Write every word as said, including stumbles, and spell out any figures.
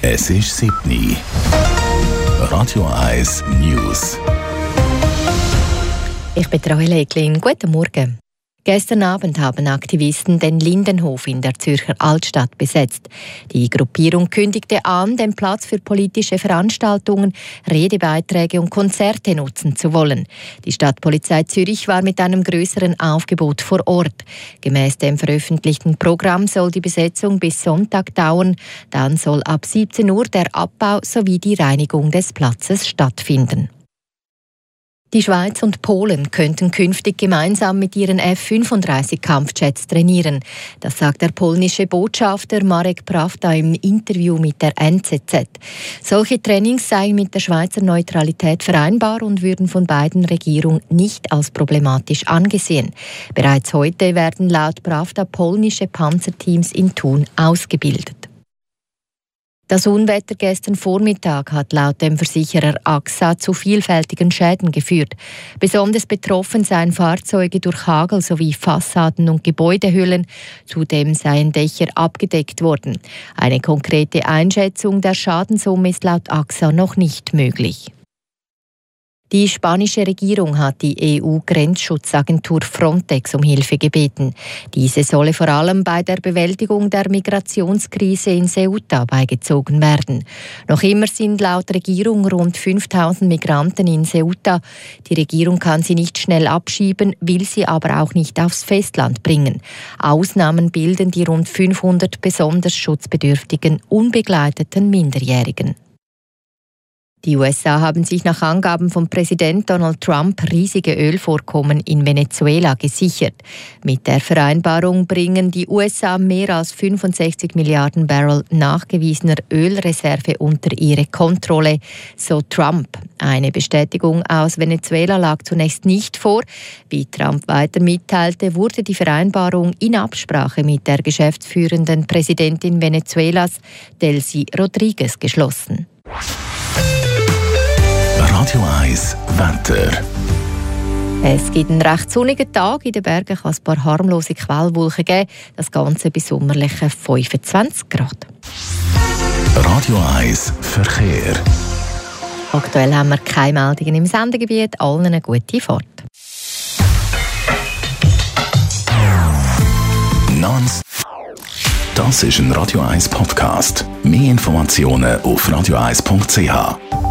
Es ist sieben Uhr. Radio eins News. Ich bin Rahel Eglin. Guten Morgen. Gestern Abend haben Aktivisten den Lindenhof in der Zürcher Altstadt besetzt. Die Gruppierung kündigte an, den Platz für politische Veranstaltungen, Redebeiträge und Konzerte nutzen zu wollen. Die Stadtpolizei Zürich war mit einem größeren Aufgebot vor Ort. Gemäss dem veröffentlichten Programm soll die Besetzung bis Sonntag dauern. Dann soll ab siebzehn Uhr der Abbau sowie die Reinigung des Platzes stattfinden. Die Schweiz und Polen könnten künftig gemeinsam mit ihren F fünfunddreißig Kampfjets trainieren. Das sagt der polnische Botschafter Marek Prawda im Interview mit der N Z Z. Solche Trainings seien mit der Schweizer Neutralität vereinbar und würden von beiden Regierungen nicht als problematisch angesehen. Bereits heute werden laut Prawda polnische Panzerteams in Thun ausgebildet. Das Unwetter gestern Vormittag hat laut dem Versicherer A X A zu vielfältigen Schäden geführt. Besonders betroffen seien Fahrzeuge durch Hagel sowie Fassaden und Gebäudehüllen. Zudem seien Dächer abgedeckt worden. Eine konkrete Einschätzung der Schadenssumme ist laut A X A noch nicht möglich. Die spanische Regierung hat die E U-Grenzschutzagentur Frontex um Hilfe gebeten. Diese solle vor allem bei der Bewältigung der Migrationskrise in Ceuta beigezogen werden. Noch immer sind laut Regierung rund fünftausend Migranten in Ceuta. Die Regierung kann sie nicht schnell abschieben, will sie aber auch nicht aufs Festland bringen. Ausnahmen bilden die rund fünfhundert besonders schutzbedürftigen, unbegleiteten Minderjährigen. Die U S A haben sich nach Angaben von Präsident Donald Trump riesige Ölvorkommen in Venezuela gesichert. Mit der Vereinbarung bringen die U S A mehr als fünfundsechzig Milliarden Barrel nachgewiesener Ölreserve unter ihre Kontrolle, so Trump. Eine Bestätigung aus Venezuela lag zunächst nicht vor. Wie Trump weiter mitteilte, wurde die Vereinbarung in Absprache mit der geschäftsführenden Präsidentin Venezuelas, Delcy Rodriguez, geschlossen. Radio eins Wetter. Es gibt einen recht sonnigen Tag. In den Bergen kann es ein paar harmlose Quellwolken geben. Das Ganze bei sommerlichen fünfundzwanzig Grad. Radio eins Verkehr. Aktuell haben wir keine Meldungen im Sendegebiet. Allen eine gute Fahrt. Non- Das ist ein Radio eins Podcast. Mehr Informationen auf radio eins punkt c h.